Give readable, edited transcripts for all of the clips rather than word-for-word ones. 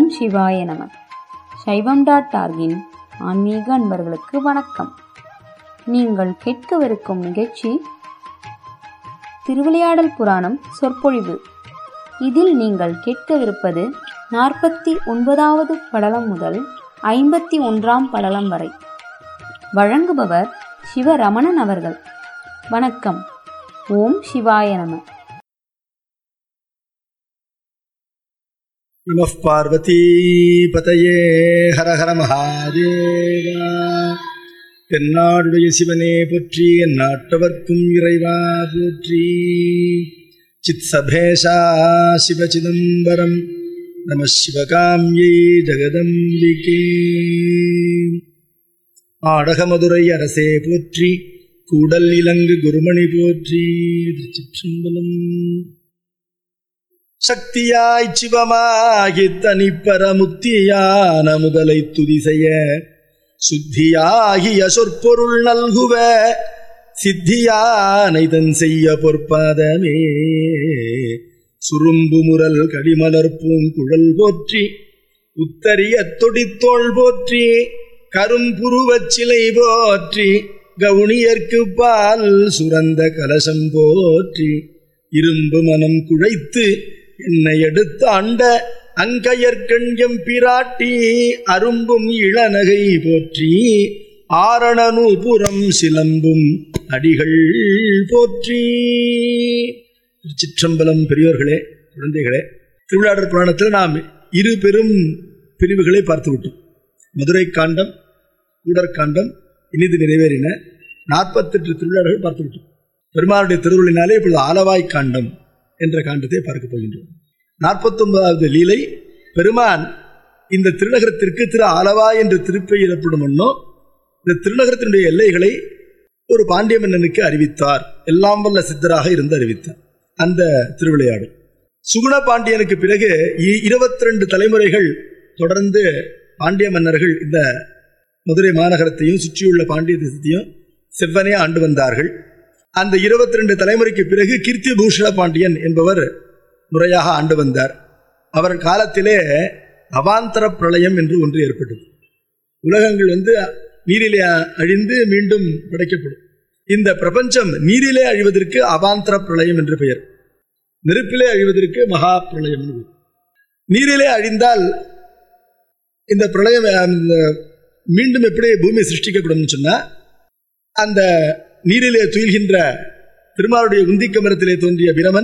சிவாய நம. சைவம்.org-இன் ஆன்மீக அன்பர்களுக்கு வணக்கம். நீங்கள் கேட்கவிருக்கும் நிகழ்ச்சி திருவிளையாடல் புராணம் சொற்பொழிவு. இதில் நீங்கள் கேட்கவிருப்பது 49வது படலம் முதல் 51ஆம் படலம் வரை. வழங்குபவர் சிவரமணன் அவர்கள். வணக்கம். ஓம் சிவாய நம. நமः பார்வதி பதயே ஹர ஹர மகாதேவா. தென்னாடுடைய சிவனே போற்றி, எந்நாட்டவர்க்கும் இறைவா போற்றி. சித் சபேஷா சிவசிதம்பரம் நம சிவகாமியை ஜெகதம்பிகே. ஆடகமதுரை அரசே போற்றி, கூடல் இலங்கு குருமணி போற்றி. திருச்சிற்றம்பலம். சக்தியாய் சிவமாகி தனிப்பர முக்தியான முதலை துதி செய்ய, சுத்தியாகிய சொற்பொருள் நல்குவ சித்தியானைதன் செய்ய பொற்பாதமே. சுரும்பு முரல் கடிமலர் பூங்குழல் போற்றி, உத்தரிய தொடித்தோள் போற்றி. கரும்புருவச் சிலை போற்றி, கவுனியர்க்கு பால் சுரந்த கலசம் போற்றி. இரும்பு மனம் குழைத்து என்னை எடுத்து அண்ட அங்கையர்கண்யம் பிராட்டி, அரும்பும் இளநகை போற்றி. ஆரணநூபுரம் சிலம்பும் அடிகள் போற்றி. திருச்சிற்றம்பலம். பெரியோர்களே, குழந்தைகளே, திருவிளையாடல் புராணத்தில் நாம் இரு பெரும் பிரிவுகளை பார்த்து விட்டோம். மதுரை காண்டம், கூடற்காண்டம் இனிது நிறைவேறின 48 திருவிளையாடல்கள் பார்த்து விட்டோம். பெருமானுடைய திருவுருளினாலே இப்பொழுது ஆலவாய் காண்டம் என்ற காண்டத்தை பார்க்க போகின்றோம். 49வது லீலை. பெருமான் இந்த திருநகரத்திற்கு திரு ஆலவாய் என்று திருப்பெயரிடப்படும் முன்னோ இந்த திருநகரத்தினுடைய எல்லைகளை ஒரு பாண்டிய மன்னனுக்கு அறிவித்தார். எல்லாம் வல்ல சித்தராக இருந்து அறிவித்தார். அந்த திருவிளையாடு சுகுண பாண்டியனுக்கு பிறகு 22 தலைமுறைகள் தொடர்ந்து பாண்டிய மன்னர்கள் இந்த மதுரை மாநகரத்தையும் சுற்றியுள்ள பாண்டிய தேசத்தையும் செவ்வனே ஆண்டு வந்தார்கள். அந்த 22 தலைமுறைக்கு பிறகு கீர்த்தி பூஷண பாண்டியன் என்பவர் முறையாக ஆண்டு வந்தார். அவர் காலத்திலே அவாந்தர பிரளயம் என்று ஒன்று ஏற்பட்டது. உலகங்கள் நீரிலே அழிந்து மீண்டும் படைக்கப்படும். இந்த பிரபஞ்சம் நீரிலே அழிவதற்கு அவாந்தர பிரளயம் என்று பெயர். நெருப்பிலே அழிவதற்கு மகா பிரளயம். நீரிலே அழிந்தால் இந்த பிரளயம் மீண்டும் எப்படி பூமி சிருஷ்டிக்கப்படும் சொன்னா, அந்த நீரிலே துயில்கின்ற திருமாலுடைய உந்திக்க மரத்திலே தோன்றிய பிரமன்,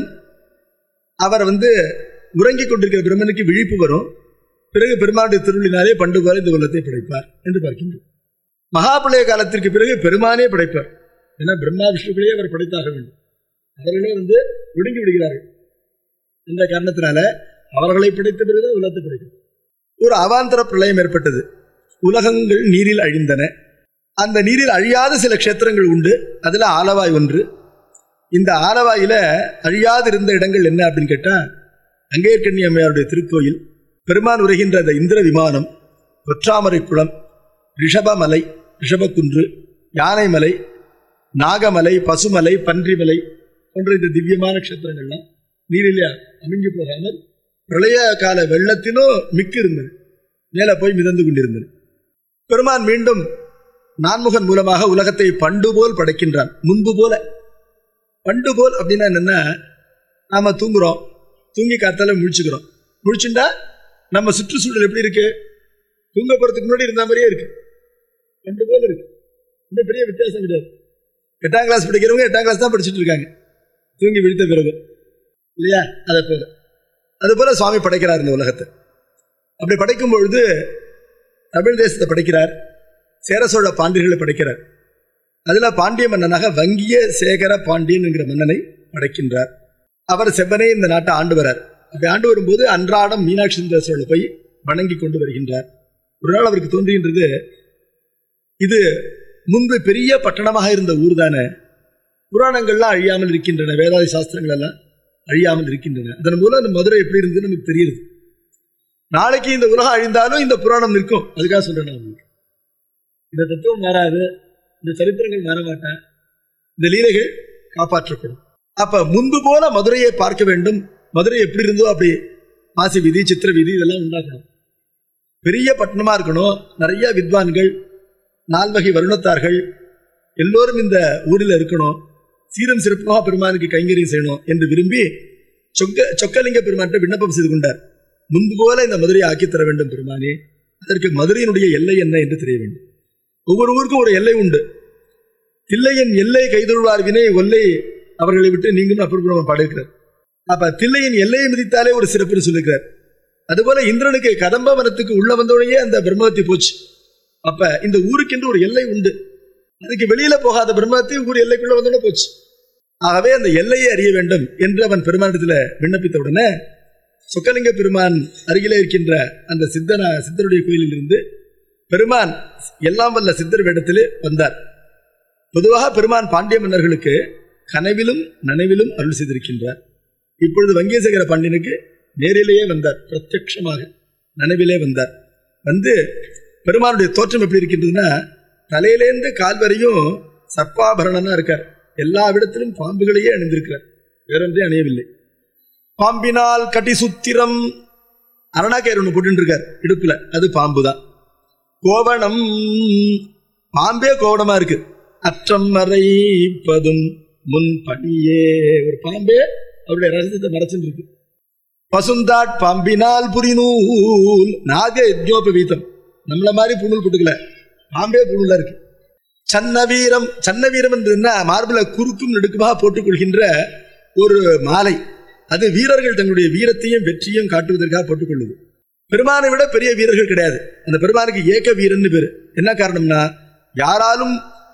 அவர் உறங்கிக் கொண்டிருக்கிற பிரமனுக்கு விழிப்பு வரும். பிறகு பெருமானுடைய திருவிழினாலே பண்டு போல இந்த உலகத்தை படைப்பார் என்று பார்க்கின்றோம். மகாபிரளய காலத்திற்கு பிறகு பெருமானே படைப்பார். ஏன்னா பிரம்மா விஷ்ணுக்களையே அவர் படைத்தாக வேண்டும். அவர்களே ஒடுங்கி விடுகிறார்கள். இந்த காரணத்தினால அவர்களை படைத்த பிறகு உலகத்தை படைக்கும். ஒரு அவாந்தர பிரளயம் ஏற்பட்டது. உலகங்கள் நீரில் அழிந்தன. அந்த நீரில் அழியாத சில க்ஷேத்திரங்கள் உண்டு. அதில் ஆலவாய் ஒன்று. இந்த ஆலவாயில அழியாதிருந்த இடங்கள் என்ன அப்படின்னு கேட்டா, அங்கேயர்கண்ணி அம்மையாருடைய திருக்கோயில், பெருமான் உரைகின்ற அந்த இந்திர விமானம், ஒற்றாமரை குளம், ரிஷபமலை, ரிஷபக்குன்று, யானைமலை, நாகமலை, பசுமலை, பன்றிமலை போன்ற இந்த திவ்யமான க்ஷேத்திரங்கள்லாம் நீரிலே அமைஞ்சு போகாமல் பிரளய கால வெள்ளத்திலும் மிக்கு இருந்தது. மேலே போய் மிதந்து கொண்டிருந்தது. பெருமான் மீண்டும் நான்முகன் மூலமாக உலகத்தை பண்டு போல் படைக்கின்றான். முன்பு போல. பண்டு போல் அப்படின்னா என்னன்னா, நாம தூங்குறோம், தூங்கி காத்தால முழிச்சுக்கிறோம். முழிச்சுட்டா நம்ம சுற்றுச்சூழல் எப்படி இருக்கு? தூங்க போறதுக்கு முன்னாடி இருந்த மாதிரியே இருக்கு. பண்டு போல இருக்கு. இந்த பெரிய வித்தியாசம் கிடையாது. 8ஆம் கிளாஸ் படிக்கிறவங்க 8ஆம் கிளாஸ் தான் படிச்சுட்டு இருக்காங்க தூங்கி விழித்த பிறகு, இல்லையா? அது போல சுவாமி படைக்கிறார் இந்த உலகத்தை. அப்படி படைக்கும் பொழுது தமிழ் தேசத்தை படைக்கிறார். சேர சோழ பாண்டியர்களை படைக்கிறார். அதுல பாண்டிய மன்னனாக வங்கிய சேகர பாண்டியன் என்கிற மன்னனை படைக்கின்றார். அவர் செவ்வனே இந்த நாட்டை ஆண்டு வரார். அப்படி ஆண்டு வரும்போது அன்றாடம் மீனாட்சி சுந்தரேஸ்வரரை போய் வணங்கி கொண்டு வருகின்றார். ஒரு நாள் அவருக்கு தோன்றுகின்றது, இது முன்பு பெரிய பட்டணமாக இருந்த ஊர் தானே, புராணங்கள்லாம் அழியாமல் இருக்கின்றன, வேதாதி சாஸ்திரங்கள் எல்லாம் அழியாமல் இருக்கின்றன. அதன் மூலம் இந்த மதுரை எப்படி இருந்ததுன்னு நமக்கு தெரியுது. நாளைக்கு இந்த உலகம் அழிந்தாலும் இந்த புராணம் நிற்கும். அதுக்காக சொல்றேன். நான் இந்த தத்துவம் மாறாது, இந்த சரித்திரங்கள் மாற மாட்டேன், இந்த லீலைகள் காப்பாற்றப்படும். அப்ப முன்பு போல மதுரையை பார்க்க வேண்டும். மதுரை எப்படி இருந்தோ அப்படி மாசி வீதி, சித்திர வீதி இதெல்லாம் உண்டாக்கணும். பெரிய பட்டணமா இருக்கணும், நிறைய வித்வான்கள், 4 வகை வருணத்தார்கள் எல்லோரும் இந்த ஊரில் இருக்கணும், சீரம் சிறப்பாக பெருமானுக்கு கைங்கரியம் செய்யணும் என்று விரும்பி சொக்கலிங்க பெருமான்கிட்ட விண்ணப்பம் செய்து கொண்டார். முன்பு போல இந்த மதுரையை ஆக்கித்தர வேண்டும் பெருமானே, அதற்கு மதுரையினுடைய எல்லை என்ன என்று தெரிய வேண்டும். ஒவ்வொரு ஊருக்கும் ஒரு எல்லை உண்டு. தில்லையின் எல்லை கைதொழுவார் வினை ஒல்லை அவர்களை விட்டு நீங்களும் அப்புறம் பாடுகிறார். அப்ப தில்லையின் எல்லையை மிதித்தாலே ஒரு சிறப்புன்னு சொல்லுகிறார். அதுபோல இந்திரனுக்கு கதம்ப வனத்துக்கு உள்ள வந்தோடையே அந்த பிரம்மத்தை போச்சு. அப்ப இந்த ஊருக்கென்று ஒரு எல்லை உண்டு, அதுக்கு வெளியில போகாத பிரம்மத்தை ஊர் எல்லைக்குள்ள வந்தோட போச்சு. ஆகவே அந்த எல்லையை அறிய வேண்டும் என்று அவன் பெருமானிடத்துல விண்ணப்பித்த உடனே சொக்கலிங்க பெருமான் அருகிலே இருக்கின்ற அந்த சித்தருடைய கோயிலில் இருந்து பெருமான் எல்லாம் வல்ல சித்தர் வேடத்திலே வந்தார். பொதுவாக பெருமான் பாண்டிய மன்னர்களுக்கு கனவிலும் நனவிலும் அருள் செய்திருக்கின்றார். இப்பொழுது வங்கேசகர பாண்டியனுக்கு நேரிலேயே வந்தார், பிரத்யட்சமாக நனவிலே வந்தார். வந்து பெருமானுடைய தோற்றம் எப்படி இருக்கின்றதுன்னா, தலையிலேந்து கால் வரையும் சர்ப்பாபரணனா இருக்கார். எல்லா இடத்திலும் பாம்புகளையே அணிந்திருக்கிறார், வேறொன்றே அணியவில்லை. பாம்பினால் கட்டி சுத்திரம் அரணாக்கயிறு ஒன்று போட்டு இருக்கார் இடுப்புல, அது பாம்புதான். கோவணம், பாம்பே கோவணமா இருக்கு. அற்றம் மறைப்பதும் முன் பணியே, ஒரு பாம்பே அவருடைய ரகசியத்தை மறைச்சுட்டு இருக்கு. பசுந்தாட் பாம்பினால் புரிநூல் நாக யஜ்ஞோபவீதம், நம்மள மாதிரி புணூல் போட்டுக்கல, பாம்பே புணூலா இருக்கு. சன்னவீரம், சன்னவீரம் என்றுன்னா மார்பில குறுக்கும் நெடுக்குமாக போட்டுக் கொள்கின்ற ஒரு மாலை. அது வீரர்கள் தங்களுடைய வீரத்தையும் வெற்றியும் காட்டுவதற்காக போட்டுக்கொள்வது. பெருமானை விட பெரிய வீரர்கள் கிடையாது. அந்த பெருமானுக்கு ஏக வீரன்னு பேரு. என்ன காரணம்னா, யாராலும்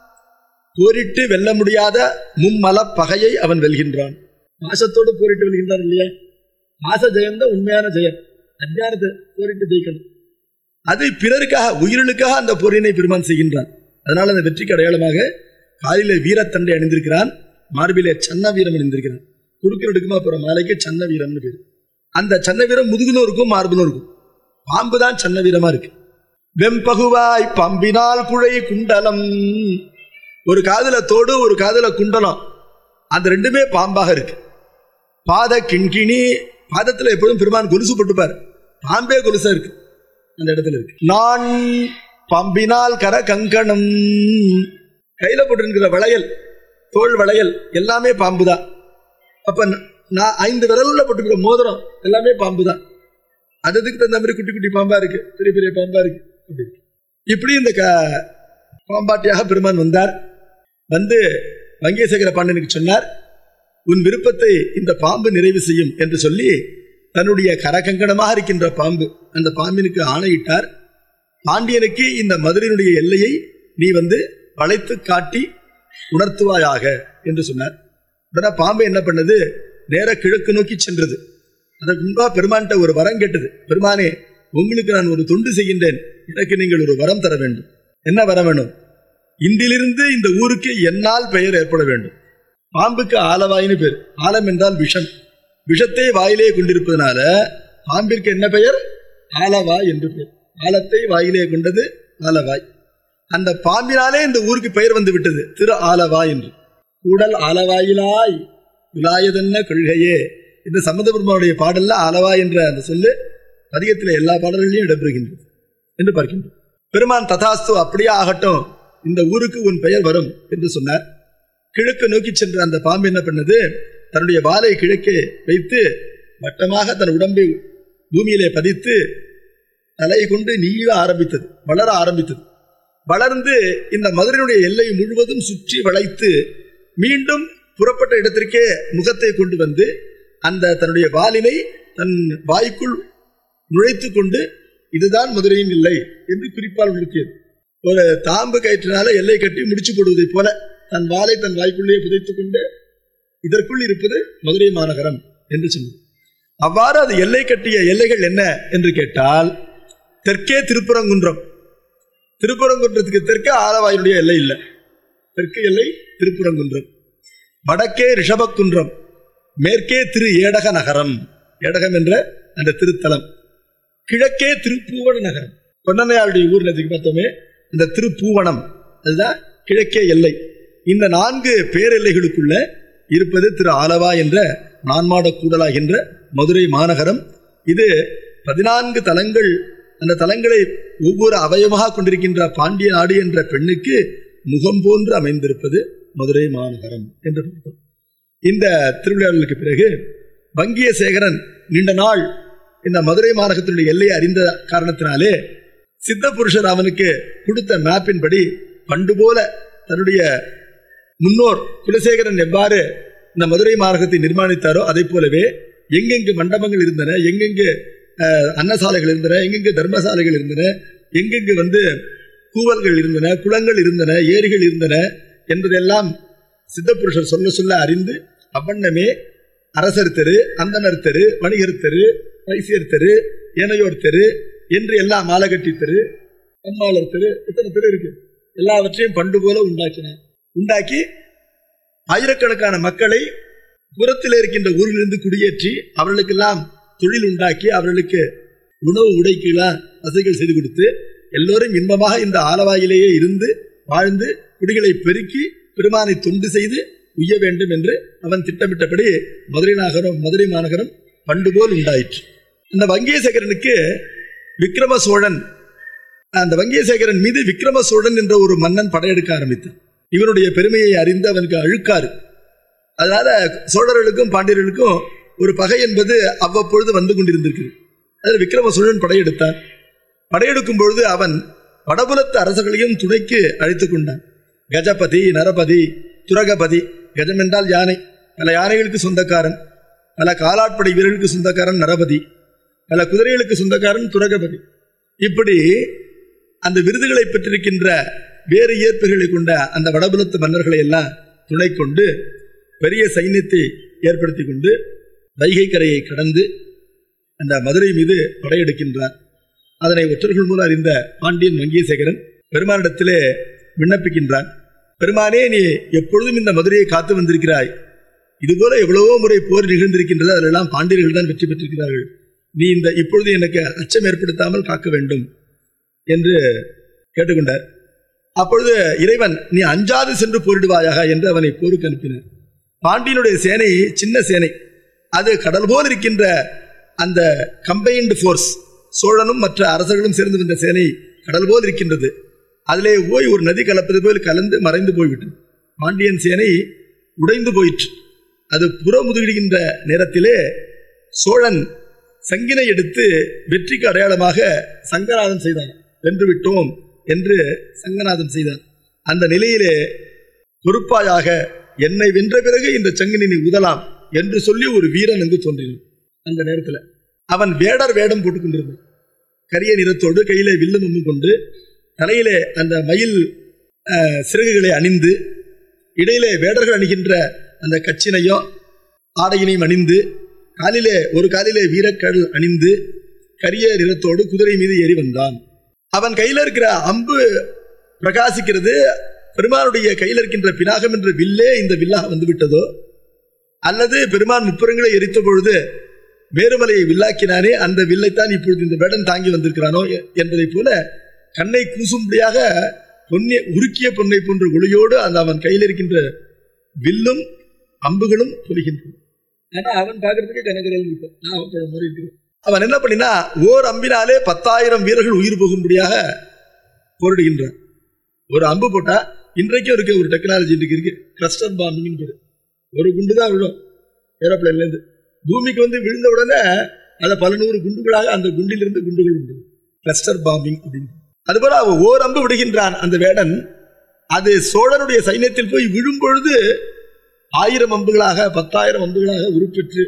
போரிட்டு வெல்ல முடியாத மும்மல பகையை அவன் வெல்கின்றான். மாசத்தோடு போரிட்டு வெல்கின்றான் இல்லையா? மாச ஜெயம்தான் உண்மையான ஜெயம். அஞ்ஞானத்தை போரிட்டு ஜெயிக்கணும். அது பிறருக்காக, உயிரினுக்காக அந்த போரினை பெருமான் செய்கின்றான். அதனால அந்த வெற்றிக்கு அடையாளமாக காலிலே வீரத்தண்டை அணிந்திருக்கிறான், மார்பிலே சன்ன வீரம் அணிந்திருக்கிறான். குறுக்கு நடுக்குமா போற மாலைக்கு சன்ன வீரம்னு பேரு. அந்த சன்ன வீரம் முதுகுலும் இருக்கும், மார்பிலும் இருக்கும். பாம்பு தான் சன்ன வீரமா இருக்கு. வெம்பகுவாய் பம்பினால் குழை குண்டலம், ஒரு காதுல தோடு ஒரு காதுல குண்டலம், அந்த ரெண்டுமே பாம்பாக இருக்கு. பாத கிண்கிணி, பாதத்துல எப்போதும் பெருமான் கொலுசு போட்டுப்பார், பாம்பே கொலுசா இருக்கு அந்த இடத்துல இருக்கு. நான் பாம்பினால் கர கங்கணம், கையில போட்டிருக்கிற வளையல், தோல் வளையல் எல்லாமே பாம்புதான். அப்ப நான் 5 விரல்ல போட்டுக்கிற மோதிரம் எல்லாமே பாம்புதான். அதுக்கு தகுந்த மாதிரி குட்டி குட்டி பாம்பா இருக்கு, பெரிய பெரிய பாம்பா இருக்கு. இப்படி இந்த பாம்பாட்டியாக பெருமான் வந்தார். வந்து வங்கேசகர பாண்டியனுக்கு சொன்னார், உன் விருப்பத்தை இந்த பாம்பு நிறைவு செய்யும் என்று சொல்லி தன்னுடைய கரகங்கணமாக இருக்கின்ற பாம்பு, அந்த பாம்பினுக்கு ஆணையிட்டார். பாண்டியனுக்கு இந்த மதுரையினுடைய எல்லையை நீ வந்து வளைத்து காட்டி உணர்த்துவாயாக என்று சொன்னார். உடனே பாம்பு என்ன பண்ணது, நேர கிழக்கு நோக்கி சென்றது. அதற்கு முன்பா பெருமான்கிட்ட ஒரு வரம் கேட்டது. பெருமானே, உங்களுக்கு நான் ஒரு தொண்டு செய்கின்றேன், எனக்கு நீங்கள் ஒரு வரம் தர வேண்டும். என்ன வரம் வேணும்? இன்றிலிருந்து இந்த ஊருக்கு என்னால் பெயர் ஏற்பட வேண்டும். பாம்புக்கு ஆலவாயின்னு பேர். ஆலம் என்றால் விஷம், விஷத்தை வாயிலே கொண்டிருப்பதனால பாம்பிற்கு என்ன பெயர்? ஆலவாய் என்று பெயர். ஆலத்தை வாயிலே கொண்டது ஆலவாய். அந்த பாம்பினாலே இந்த ஊருக்கு பெயர் வந்து விட்டது, திரு ஆலவாய் என்று. கூடல் ஆலவாயிலாய் விலாயதென்ன கொள்கையே இந்த சம்பந்தபெருமானுடைய பாடல்ல ஆலவாய் என்ற அந்த சொல்லு பதிகத்தில் எல்லா பாடல்களையும் இடம்பெறுகின்றது என்று பார்க்கின்றோம். பெருமான் ததாஸ்து, அப்படியே ஆகட்டும், இந்த ஊருக்கு உன் பெயர் வரும் என்று சொன்னார். கிழக்கு நோக்கி சென்ற அந்த பாம்பு என்ன பண்ணது, தன்னுடைய வாலை கிழக்கே வைத்து வட்டமாக தன் உடம்பை பூமியிலே பதித்து தலை கொண்டு நீள ஆரம்பித்தது, வளர ஆரம்பித்தது. வளர்ந்து இந்த மதுரையினுடைய எல்லை முழுவதும் சுற்றி வளைத்து மீண்டும் புறப்பட்ட இடத்திற்கே முகத்தை கொண்டு வந்து அந்த தன்னுடைய வாலினை தன் வாய்க்குள் நுழைத்து கொண்டு இதுதான் மதுரையின் எல்லை என்று குறிப்பால் நிறுத்தியது. ஒரு தாம்பு கயிற்றினால எல்லை கட்டி முடிச்சு போடுவதை போல தன் வாளை தன் வாய்க்குள்ளே புதைத்துக் கொண்டு இதற்குள் இருப்பது மதுரை மாநகரம் என்று சொன்னது. அவ்வாறு அது எல்லை கட்டிய எல்லைகள் என்ன என்று கேட்டால், தெற்கே திருப்பரங்குன்றம், திருப்பரங்குன்றத்துக்கு தெற்கே ஆலவாயுடைய எல்லை இல்லை, தெற்கு எல்லை திருப்பரங்குன்றம். வடக்கே ரிஷபக்குன்றம், மேற்கே திரு ஏடக நகரம், ஏடகம் என்ற அந்த திருத்தலம். கிழக்கே திருப்பூவன நகரம், பொன்னனையாளுடைய ஊர்ல பார்த்தோமே இந்த திருப்பூவனம், அதுதான் கிழக்கே எல்லை. இந்த 4 பேரெல்லைகளுக்குள்ள இருப்பது திரு ஆலவா என்ற நான்மாட கூடலாகின்ற மதுரை மாநகரம். இது 14 தலங்கள் அந்த தலங்களை ஒவ்வொரு அவயமாக கொண்டிருக்கின்ற பாண்டிய நாடு என்ற பெண்ணுக்கு முகம் போன்று அமைந்திருப்பது மதுரை மாநகரம் என்று பார்த்தோம். இந்த திருவிழாவுக்கு பிறகு வங்கியசேகரன் நீண்ட நாள் இந்த மதுரை மாநகரத்தினுடைய எல்லையை அறிந்த காரணத்தினாலே சித்த புருஷர் அவனுக்கு கொடுத்த மேப்பின்படி பண்டு போல தன்னுடைய முன்னோர் குலசேகரன் எவ்வாறு இந்த மதுரை மாநகரத்தை நிர்மாணித்தாரோ அதை போலவே எங்கெங்கு மண்டபங்கள் இருந்தன, எங்கெங்கு அன்னசாலைகள் இருந்தன, எங்கெங்கு தர்மசாலைகள் இருந்தன, எங்கெங்கு கூவல்கள் இருந்தன, குளங்கள் இருந்தன, ஏரிகள் இருந்தன என்பதெல்லாம் சித்தப்புருஷர் சொல்ல சொல்ல அறிந்து அவ்வண்ணமே அரசர் தெரு, அந்தனர் தெரு, வணிகர் தெரு, வைசியர் தெரு, ஏனையோர் தெரு என்று எல்லாம் மாலகட்டி தெரு, அம்மாளர் தெரு, எத்தனை தெரு இருக்கு, எல்லாவற்றையும் பண்டு போல உண்டாக்கி ஆயிரக்கணக்கான மக்களை புறத்தில் இருக்கின்ற ஊரிலிருந்து குடியேற்றி அவர்களுக்கெல்லாம் தொழில் உண்டாக்கி அவர்களுக்கு உணவு உடைக்கெல்லாம் வசதிகள் செய்து கொடுத்து எல்லோரும் இன்பமாக இந்த ஆலவாயிலேயே இருந்து வாழ்ந்து குடிகளை பெருக்கி பெருமானை தொண்டு செய்து உய்ய வேண்டும் என்று அவன் திட்டமிட்டபடி மதுரை மாநகரம் பண்டுபோல் உண்டாயிற்று. அந்த வங்கியசேகரனுக்கு விக்ரம சோழன், அந்த வங்கியசேகரன் மீது விக்ரம சோழன் என்ற ஒரு மன்னன் படையெடுக்க ஆரம்பித்தான். இவனுடைய பெருமையை அறிந்து அவனுக்கு அழுக்காறு. அதனால சோழர்களுக்கும் பாண்டியர்களுக்கும் ஒரு பகை என்பது அவ்வப்பொழுது வந்து கொண்டிருந்திருக்கு. அதில் விக்ரம சோழன் படையெடுத்தான். படையெடுக்கும் பொழுது அவன் வடபுலத்து அரசர்களையும் துணைக்கு அழைத்துக் கொண்டான். கஜபதி, நரபதி, துரகபதி. கஜம் என்றால் யானை, பல யானைகளுக்கு சொந்தக்காரன். பல காலாட்படை வீரர்களுக்கு சொந்தக்காரன் நரபதி, பல குதிரைகளுக்கு சொந்தக்காரன் துரகபதி. இப்படி அந்த விருதுகளை பெற்றிருக்கின்ற வேறு இயற்புகளை கொண்ட அந்த வடபுலத்து மன்னர்களை எல்லாம் துணை கொண்டு பெரிய சைன்யத்தை ஏற்படுத்தி கொண்டு வைகை கரையை கடந்து அந்த மதுரை மீது படையெடுக்கின்றார். அதனை ஒற்றர்கள் மூலம் அறிந்த பாண்டியன் வங்கியசேகரன் பெருமானிடத்திலே விண்ணப்பிக்கின்றான். பெருமானே, நீ எப்பொழுதும் இந்த மதுரையை காத்து வந்திருக்கிறாய். இதுபோல எவ்வளவோ முறை போர் நிகழ்ந்திருக்கின்றது, அதெல்லாம் பாண்டியர்கள் தான் வெற்றி பெற்றிருக்கிறார்கள். நீ இப்பொழுது எனக்கு அச்சம் ஏற்படுத்தாமல் காக்க வேண்டும் என்று கேட்டுக்கொண்டார். அப்பொழுது இறைவன், நீ அஞ்சாது சென்று போரிடுவாயாக என்று அவனை போருக்கு அனுப்பினார். பாண்டியனுடைய சேனை சின்ன சேனை, அது கடல் போல் இருக்கின்ற அந்த கம்பைன்டு போர்ஸ், சோழனும் மற்ற அரசர்களும் சேர்ந்து வந்த சேனை கடல் போல் இருக்கின்றது. அதிலே போய் ஒரு நதி கலப்பது போல் கலந்து மறைந்து போய்விட்டது. பாண்டியன் சேனை உடைந்து போயிற்று. அது புறமுதுகின்ற நேரத்திலே சோழன் சங்கினை எடுத்து வெற்றிக்கு அடையாளமாக சங்கநாதம் செய்தான். வென்று விட்டோம் என்று சங்கநாதம் செய்தான். அந்த நிலையிலே பொறுப்பாயாக என்னை வென்ற பிறகு இந்த சங்கினை உதலாம் என்று சொல்லி ஒரு வீரன் அங்கு தோன்றினான். அந்த நேரத்தில் அவன் வேடர் வேடம் போட்டுக் கொண்டிருந்தான். கரிய நிறத்தோடு கையிலே வில்லும் அம்பு கொண்டு தலையிலே அந்த மயில் சிறகுகளை அணிந்து இடையிலே வேடர்கள் அணிகின்ற அந்த கச்சினையும் ஆடையினையும் அணிந்து ஒரு காலிலே வீரக்கல் அணிந்து கரிய நிறத்தோடு குதிரை மீது ஏறி வந்தான். அவன் கையில் இருக்கிற அம்பு பிரகாசிக்கிறது. பெருமானுடைய கையில் இருக்கின்ற பினாகம் என்ற வில்லே இந்த வில்லாக வந்துவிட்டதோ, அல்லது பெருமான் முப்புறங்களை எரித்த பொழுது வேறுமலையை வில்லாக்கினானே அந்த வில்லைத்தான் இப்பொழுது இந்த வேடன் தாங்கி வந்திருக்கிறானோ என்பதை போல கண்ணை கூசும்படியாக உருக்கிய பொன்னை போன்ற ஒளியோடு அந்த அவன் கையில் இருக்கின்ற வில்லும் அம்புகளும் பொழிகின்றன. ஆனா அவன் பார்க்கறதுக்கு கனகரல். அவன் என்ன பண்ணினா, ஓர் அம்பினாலே 10,000 வீரர்கள் உயிர் போகும்படியாக போரிடுகின்றான். ஒரு அம்பு போட்டா இன்றைக்கும் இருக்க ஒரு டெக்னாலஜி இருக்கு, கிளஸ்டர் பாம்பிங் பேரு. ஒரு குண்டு தான் விழும் ஏரோப்ளைன்ல இருந்து. பூமிக்கு விழுந்த உடனே அதை பல நூறு குண்டுகளாக அந்த குண்டிலிருந்து குண்டுகள் உண்டு, கிளஸ்டர் பாம்பிங் அப்படின்னு. அதுபோல அவன் ஓர் அம்பு விடுகின்றான் அந்த வேடன். அது சோழனுடைய சைன்யத்தில் போய் விழும் பொழுது 1000 அம்புகளாக 10,000 அம்புகளாக உருப்பெற்று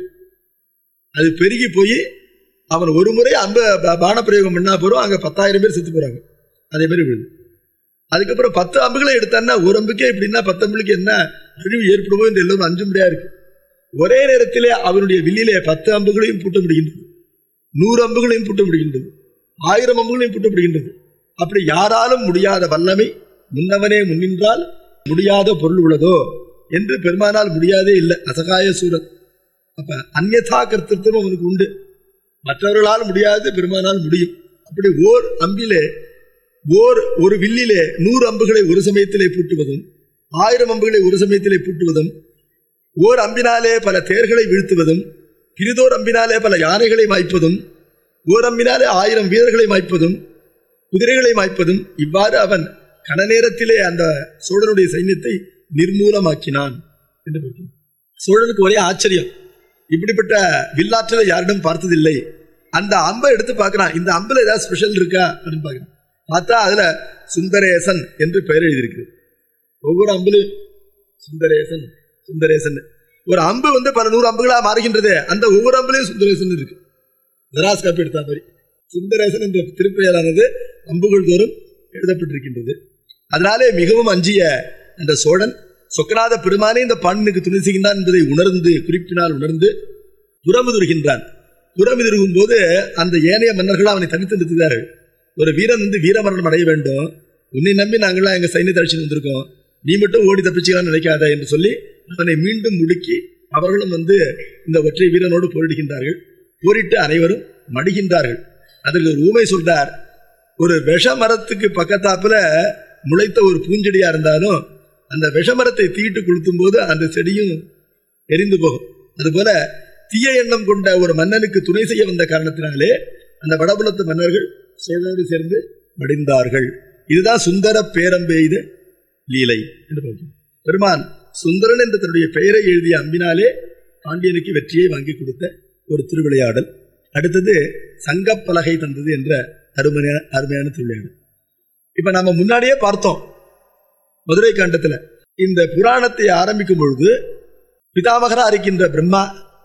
அது பெருகி போய் அவன் ஒரு முறை அம்பு பானப்பிரயோகம் பண்ணா போறோம், அங்க 10,000 பேர் செத்து போறாங்க. அதே மாதிரி விழுது. அதுக்கப்புறம் 10 அம்புகளை எடுத்தான்னா ஒரு அம்புக்கே இப்படின்னா 10 அம்புக்கு என்ன அழிவு ஏற்படுமோ என்று எல்லோரும் அஞ்சும்படியா இருக்கு. ஒரே நேரத்திலே அவனுடைய வில்லிலே 10 அம்புகளையும் பூட்ட முடிகின்றது, 100 அம்புகளையும் பூட்ட முடிகின்றது, 1000 அம்புகளையும் பூட்ட முடிகின்றது. அப்படி யாராலும் முடியாத வல்லமை முன்னவனே முன்னின்றால் முடியாத பொருள் உள்ளதோ என்று பெருமானால் முடியாதே இல்லை. அசகாய சூரன். அப்ப அந்யதா கர்த்தத்துவம் அவனுக்கு உண்டு. மற்றவர்களால் முடியாது, பெருமானால் முடியும். அப்படி ஓர் அம்பிலே ஒரு வில்லிலே 100 அம்புகளை ஒரு சமயத்திலே பூட்டுவதும் 1000 அம்புகளை ஒரு சமயத்திலே பூட்டுவதும், ஓர் அம்பினாலே பல தேர்களை வீழ்த்துவதும், பிரிதோர் அம்பினாலே பல யானைகளை மாய்ப்பதும், ஓரம்பினாலே 1000 வீரர்களை மாய்ப்பதும் குதிரைகளை மாய்ப்பதும், இவ்வாறு அவன் கன நேரத்திலே அந்த சோழனுடைய சைன்யத்தை நிர்மூலமாக்கினான் என்று பார்க்கிறோம். சோழனுக்கு ஒரே ஆச்சரியம், இப்படிப்பட்ட வில்லாற்றலை யாரிடம் பார்த்ததில்லை. அந்த அம்பை எடுத்து பார்க்கிறான், இந்த அம்புல ஏதாவது ஸ்பெஷல் இருக்கா அப்படின்னு பார்க்கிறான். பார்த்தா அதுல சுந்தரேசன் என்று பெயர் எழுதியிருக்கு. ஒவ்வொரு அம்புலையும் சுந்தரேசன் சுந்தரேசன். ஒரு அம்பு பல 100 அம்புகளா மாறுகின்றது, அந்த ஒவ்வொரு அம்புலையும் சுந்தரேசன் இருக்கு. ஜெராக்ஸ் காப்பி எடுத்த மாதிரி சுந்தரேசன் என்ற திருப்பெயரானது அம்புகள் தோறும் எழுதப்பட்டிருக்கின்றது. அதனாலே மிகவும் அஞ்சிய அந்த சோழன் சொக்கநாத பெருமானே இந்த பாண்டியனுக்கு துணை செய்கின்றான் என்பதை உணர்ந்து, குறிப்பினால் உணர்ந்து புறமுதுறுகின்றான். புறமுதுறுகும் போது அந்த ஏனைய மன்னர்கள் அவனை தனித்து நிறுத்துகிறார்கள். ஒரு வீரன் வீரமரணம் அடைய வேண்டும், உன்னை நம்பி நாங்களாம் எங்க சைன்யத்தை அழைச்சிட்டு வந்திருக்கோம், நீ மட்டும் ஓடி தப்பிச்சுக்கலான்னு நினைக்காத என்று சொல்லி அவனை மீண்டும் முடுக்கி அவர்களும் இந்த ஒற்றை வீரனோடு போரிடுகின்றார்கள். போரிட்டு அனைவரும் மடிகின்றார்கள். அதற்கு ஒரு ஊமை சொல்றார், ஒரு விஷ மரத்துக்கு பக்கத்தாப்புல முளைத்த ஒரு பூஞ்செடியா இருந்தாலும் அந்த விஷமரத்தை தீட்டு கொளுத்தும் போது அந்த செடியும் எரிந்து போகும். அதுபோல தீய எண்ணம் கொண்ட ஒரு மன்னனுக்கு துணை செய்ய வந்த காரணத்தினாலே அந்த வடபுலத்து மன்னர்கள் சோழனோடு சேர்ந்து மடிந்தார்கள். இதுதான் சுந்தர பேரம்பெய்த லீலை என்று பார்க்கிறோம். பெருமான் சுந்தரன் என்ற தன்னுடைய பெயரை எழுதிய அம்பினாலே பாண்டியனுக்கு வெற்றியை வாங்கி கொடுத்த ஒரு திருவிளையாடல். அடுத்தது சங்கப்பலகை தந்தது என்ற அருமையான திருவிளையாடல். இப்ப நாம முன்னாடியே பார்த்தோம் மதுரை காண்டத்துல. இந்த புராணத்தை ஆரம்பிக்கும் பொழுது பிதாமகரா இருக்கின்ற பிரம்மா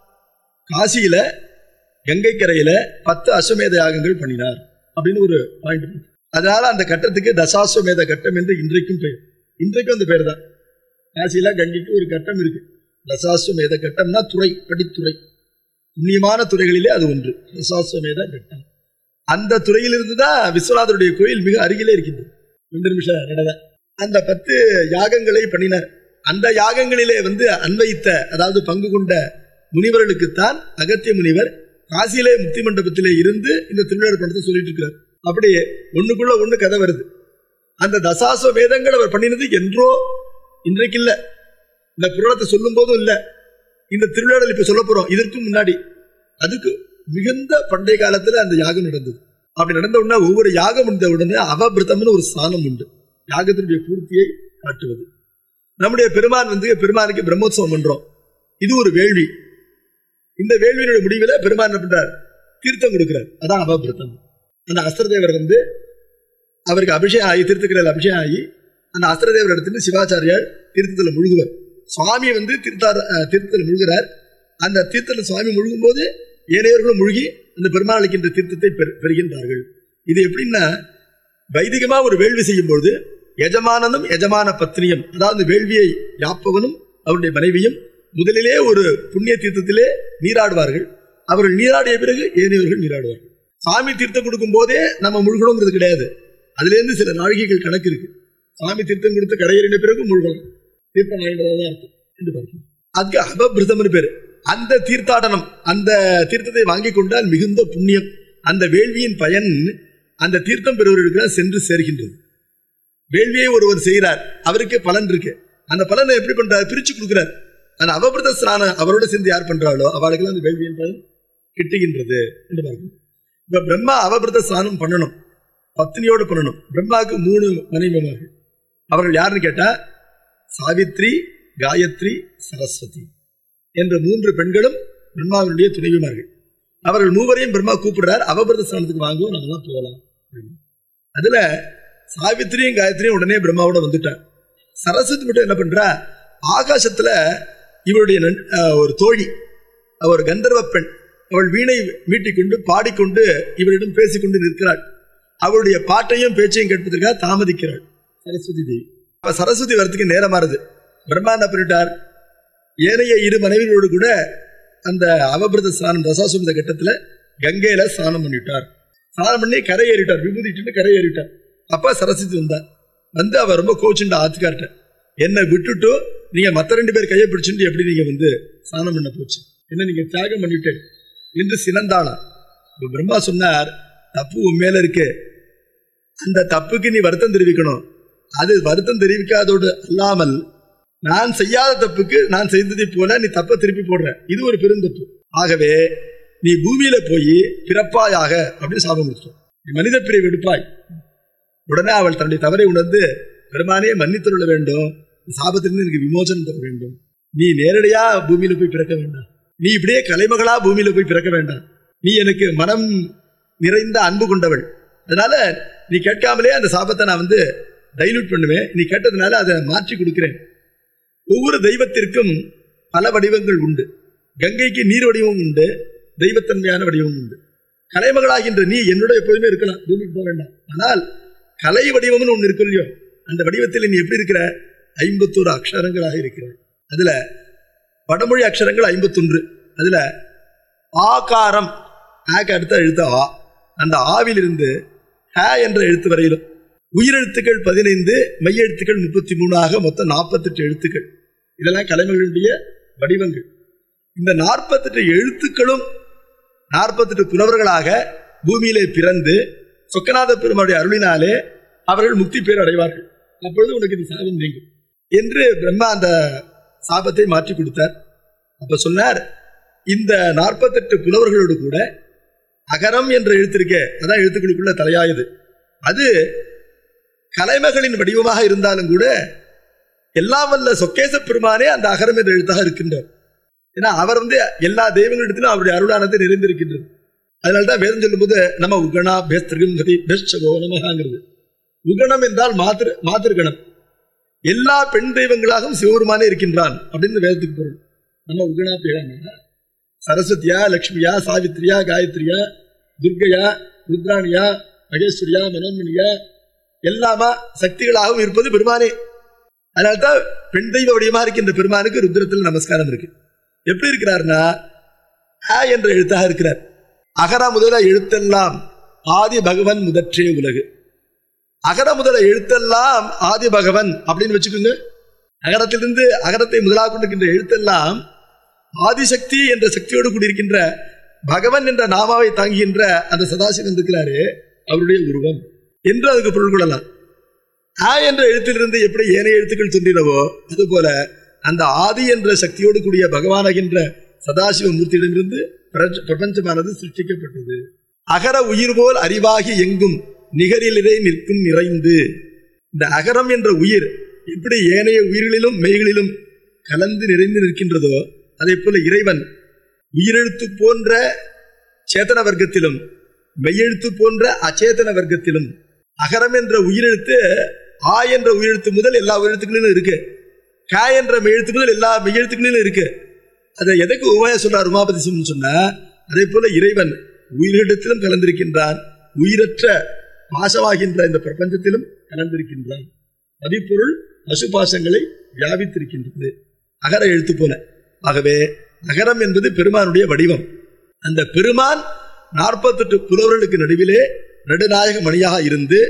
காசியில கங்கை கரையில 10 அஸ்வமேத யாகங்கள் பண்ணினார் அப்படின்னு ஒரு பாயிண்ட். அதனால அந்த கட்டத்துக்கு தசாஸ்வமேத கட்டம் என்று இன்றைக்கும் பெயர். இன்றைக்கும் அந்த பேர் தான். காசியில கங்கைக்கு ஒரு கட்டம் இருக்கு, தசாஸ்வமேத கட்டம்னா துறை, படித்துறை, புண்ணியமான துறைகளிலே அது ஒன்று தசாஸ்வமேத கட்டம். அந்த துறையிலிருந்து தான் விஸ்வநாதருடைய கோயில் மிக அருகிலே இருக்கின்றது. 2 நிமிஷம் நடந்த அந்த 10 யாகங்களை பண்ணினார். அந்த யாகங்களிலே அன்வைத்த, அதாவது பங்கு கொண்ட முனிவர்களுக்குத்தான் அகத்திய முனிவர் காசியிலே முக்தி மண்டபத்திலே இருந்து இந்த திருவிழா பணத்தை சொல்லிட்டு இருக்கிறார். அப்படியே ஒண்ணுக்குள்ள ஒண்ணு கதை வருது. அந்த தசாஸ்வ வேதங்கள் அவர் பண்ணினது என்றோ, இன்றைக்கு இல்ல, இந்த புராணத்தை சொல்லும் போதும் இல்ல, இந்த திருவிழாவில் இப்ப சொல்ல போறோம் இதற்கு முன்னாடி. அதுக்கு மிகுந்த பண்டைய காலத்துல அந்த யாகம் நடந்தது. அப்படி நடந்த உடனே ஒவ்வொரு யாகம் முடிந்த உடனே அவபிரதம்னு ஒரு ஸ்தானம் உண்டு, யாகத்தினுடைய பூர்த்தியை காட்டுவது. நம்முடைய பெருமான் பெருமானுக்கு பிரம்மோத்சவம் பண்றோம், இது ஒரு வேள்வி. இந்த வேள்வியினுடைய முடிவில் பெருமான் என்ன பண்றார், தீர்த்தம் கொடுக்கிறார், அதான் அவபிரதம். அந்த அஸ்திரதேவர் அவருக்கு அபிஷேகம் ஆகி, தீர்த்தக்கரையில் அபிஷேகம் ஆகி அந்த அஸ்திரதேவர் எடுத்துட்டு சிவாச்சாரியார் தீர்த்தத்தில் முழுகுவர். சுவாமி தீர்த்தத்தில் முழுகிறார். அந்த தீர்த்தத்தில் சுவாமி முழுகும் போது ஏனையவர்களும் முழுகி அந்த பெருமாள் அளிக்கின்ற தீர்த்தத்தை பெறுகின்றார்கள். இது எப்படின்னா, வைதிகமா ஒரு வேள்வி செய்யும் பொழுது எஜமானனும் எஜமான பத்னியும், அதாவது வேள்வியை யாப்பவனும் அவருடைய மனைவியும் முதலிலே ஒரு புண்ணிய தீர்த்தத்திலே நீராடுவார்கள். அவர்கள் நீராடிய பிறகு ஏனையவர்கள் நீராடுவார்கள். சாமி தீர்த்தம் கொடுக்கும் போதே நம்ம முழுகணுங்கிறது கிடையாது, அதுல இருந்து சில நாழிகைகள் கணக்கு இருக்கு. சாமி தீர்த்தம் கொடுத்து கரையேறின பிறகு முழுகணும், தீர்த்தம் ஆகின்றதான் அர்த்தம் என்று பார்க்கணும். அதுக்கு அபபிரதம்னு பேரு. அந்த தீர்த்தாடனம், அந்த தீர்த்தத்தை வாங்கி கொண்டால் மிகுந்த புண்ணியம். அந்த வேள்வியின் பயன் அந்த தீர்த்தம் பெறுவர்களுக்கு சென்று சேர்கின்றது. வேள்வியை ஒருவர் செய்கிறார், அவருக்கு பலன் இருக்கு. அந்த பலனை எப்படி பண்றாரு, பிரிச்சு கொடுக்கிறார். அந்த அவபிரத ஸ்நானம் அவரோட சேர்ந்து யார் பண்றாளோ அவளுக்கு அந்த வேள்வியின் பலன் கிட்டுகின்றது என்று பார்க்கணும். இப்ப பிரம்மா அவபிரத ஸ்நானம் பண்ணணும், பத்னியோடு பண்ணணும். பிரம்மாவுக்கு 3 மனைவிமார்கள். அவர்கள் யாருன்னு கேட்டா சாவித்ரி, காயத்ரி, சரஸ்வதி என்ற 3 பெண்களும் பிரம்மாவினுடைய துணைவிமார்கள். அவர்கள் 3வரையும் பிரம்மா கூப்பிடுறார், அவபிரத ஸ்நானத்துக்கு வாங்குவோம், நம்ம தான் போகலாம். அதுல சாவித்திரியும் காயத்ரியும் உடனே பிரம்மாவோட வந்துட்டார். சரஸ்வதி மட்டும் என்ன பண்றா, ஆகாசத்துல இவருடைய ஒரு தோழி, அவர் கந்தர்வ பெண், அவள் வீணை மீட்டிக்கொண்டு பாடிக்கொண்டு இவரிடம் பேசிக்கொண்டு நிற்கிறாள். அவருடைய பாட்டையும் பேச்சையும் கேட்பதற்காக தாமதிக்கிறாள் சரஸ்வதி தேவி. அப்ப சரஸ்வதி வரத்துக்கு நேரமாறுது. பிரம்மா என்ன பண்ணிட்டார், ஏனைய 2 மனைவிகளோடு கூட அந்த அவபிரத ஸ்நானம் தசாசுமத கட்டத்துல கங்கையில ஸ்நானம் பண்ணிட்டார். ஸ்நானம் பண்ணி கரையேறிட்டார், விபூதிட்டு கரையேறிட்டார். அப்ப சரஸ்வதி வந்தா அவர் ரொம்ப கோச்சுண்டா ஆத்துக்கார்ட்ட, என்னை விட்டுட்டு நீங்க மற்ற 2 பேர் கையை பிடிச்சுட்டு எப்படி நீங்க ஸ்நானம் பண்ண போச்சு, என்ன நீங்க தியாகம் பண்ணிட்டு என்று சினந்தாளாம். பிரம்மா சொன்னார், தப்பு உன் மேல இருக்கு, அந்த தப்புக்கு நீ வருத்தம் தெரிவிக்கணும். அது வருத்தம் தெரிவிக்காதோடு அல்லாமல் நான் செய்யாத தப்புக்கு நான் செய்ததை போல நீ தப்ப திருப்பி போடுற, இது ஒரு பெருந்தப்பு. ஆகவே நீ பூமியில போய் பிறப்பாயாக அப்படின்னு சாபம் கொடுத்தோம். நீ மனித பிரிவு எடுப்பாய். உடனே அவள் தன்னுடைய தவறை உணர்ந்து, பெருமானே மன்னித்துள்ள வேண்டும், சாபத்திலிருந்து எனக்கு விமோசனம் தர வேண்டும், நீ நேரடியா பூமியில போய் பிறக்க வேண்டாம், நீ இப்படியே கலைமகளா பூமியில போய் பிறக்க வேண்டாம், நீ எனக்கு மனம் நிறைந்த அன்பு கொண்டவள், அதனால நீ கேட்காமலே அந்த சாபத்தை நான் டைலூட் பண்ணுவேன், நீ கேட்டதுனால அதை மாற்றி கொடுக்கிறேன். ஒவ்வொரு தெய்வத்திற்கும் பல வடிவங்கள் உண்டு. கங்கைக்கு நீர் வடிவம் உண்டு, தெய்வத்தன்மையான வடிவம் உண்டு. கலைமகளாகின்ற நீ என்னோட எப்போதுமே இருக்கலாம், பூமிக்கு போக வேண்டாம். ஆனால் கலை வடிவம்னு ஒன்று இருக்கு இல்லையோ, அந்த வடிவத்தில் நீ எப்படி இருக்கிற? 51 அக்ஷரங்களாக இருக்கிற. அதுல வடமொழி அக்ஷரங்கள் 51. அதுல ஆகாரம், ஆக்கு அடுத்த எழுத்து ஆ, அந்த ஆவிலிருந்து ஹ என்ற எழுத்து வரையிலும் உயிரெழுத்துக்கள் 15, மெய் எழுத்துக்கள் 33 மொத்தம் 48 எழுத்துக்கள். இதெல்லாம் கலைமகளுடைய வடிவங்கள். இந்த 48 எழுத்துக்களும் 48 புலவர்களாக பூமியிலே பிறந்து சொக்கநாத பெருமானுடைய அருளினாலே அவர்கள் முக்தி பேர் அடைவார்கள். அப்பொழுது உனக்கு இந்த சாபம் நீங்கும் என்று பிரம்மா அந்த சாபத்தை மாற்றி கொடுத்தார். அப்ப சொன்னார், இந்த 48 புலவர்களோடு கூட அகரம் என்ற எழுத்திருக்கே, அதான் எழுத்துக்களுக்குள்ள தலையாயது, அது கலைமகளின் வடிவமாக இருந்தாலும் கூட எல்லாம் வல்ல சொக்கேச பெருமானே அந்த அகரம் என்ற எழுத்தாக இருக்கின்றார். ஏன்னா அவர் எல்லா தெய்வங்களிடத்திலும் அவருடைய அருளானது நிறைந்திருக்கின்றது. அதனால்தான் வேதம் சொல்லும் போது நம்ம உகணா பேஸ்திருகதி பெஸ்டவோ நமகாங்கிறது. உகணம் என்றால் மாத்திருகணம், எல்லா பெண் தெய்வங்களாகவும் சிவபெருமானே இருக்கின்றான் அப்படின்னு வேதத்துக்கு பொருள். நம்ம உகணா பேரா சரஸ்வதியா, லட்சுமியா, சாவித்ரியா, காயத்ரியா, துர்கையா, ருத்ராணியா, மகேஸ்வரியா, மனோன்மணியா, எல்லாமா சக்திகளாகவும் இருப்பது பெருமானே. அதனால்தான் பெண் தெய்வ வடிவமா இருக்கின்ற பெருமானுக்கு ருத்ரத்தில் நமஸ்காரம் இருக்கு. எப்படி இருக்கிறார்னா ஹ என்ற எழுத்தாக இருக்கிறார். அகர முதல எழுத்தெல்லாம் ஆதி பகவன் முதற்றே உலகு. அகர முதல எழுத்தெல்லாம் ஆதி பகவன் அப்படின்னு வச்சுக்கோங்க. அகரத்திலிருந்து அகரத்தை முதலாக கொண்டிருக்கின்ற எழுத்தெல்லாம் ஆதிசக்தி என்ற சக்தியோடு கூடியிருக்கின்ற பகவன் என்ற நாமாவை தாங்குகின்ற அந்த சதாசிவன் இருக்கிறாரு, அவருடைய உருவம் என்று அதுக்கு பொருள் கொள்ளலாம். ஆ என்ற எழுத்திலிருந்து எப்படி ஏனைய எழுத்துக்கள் தோன்றினவோ அதுபோல அந்த ஆதி என்ற சக்தியோடு கூடிய பகவானாகின்ற சதாசிவ மூர்த்தியிடமிருந்து பிரபஞ்சமானது சிருஷ்டிக்கப்பட்டது. அகர உயிர் போல் அறிவாகி எங்கும் நிகரிலே நிற்கும் நிறைந்து. இந்த அகரம் என்ற உயிர் எப்படி ஏனைய உயிர்களிலும் மெய்களிலும் கலந்து நிறைந்து நிற்கின்றதோ அதே போல இறைவன் உயிரெழுத்து போன்ற சேத்தன வர்க்கத்திலும் மெய்யெழுத்து போன்ற அச்சேதன வர்க்கத்திலும் அகரம் என்ற உயிரெழுத்து ஆ என்ற உயிரெழுத்து முதல் எல்லா உயிரெழுத்துக்களிலும் இருக்கு, க என்ற மெய்யெழுத்து முதல் எல்லா மெய்யெழுத்துக்களிலும் இருக்கு. அதை எதற்கு உமையா சொல்றார் உமாபதி சிவன் சொன்னா, அதே போல இறைவன் உயிரிடத்திலும் கலந்திருக்கின்றான், உயிரற்ற பாசமாகின்ற இந்த பிரபஞ்சத்திலும் கலந்திருக்கின்றான். மதிப்பொருள் பசுபாசங்களை வியாபித்திருக்கின்றது அகர எழுத்து போல. ஆகவே அகரம் என்பது பெருமானுடைய வடிவம். அந்த பெருமான் 48 புலவர்களுக்கு நடுவிலே நடுநாயக மணியாக இருந்து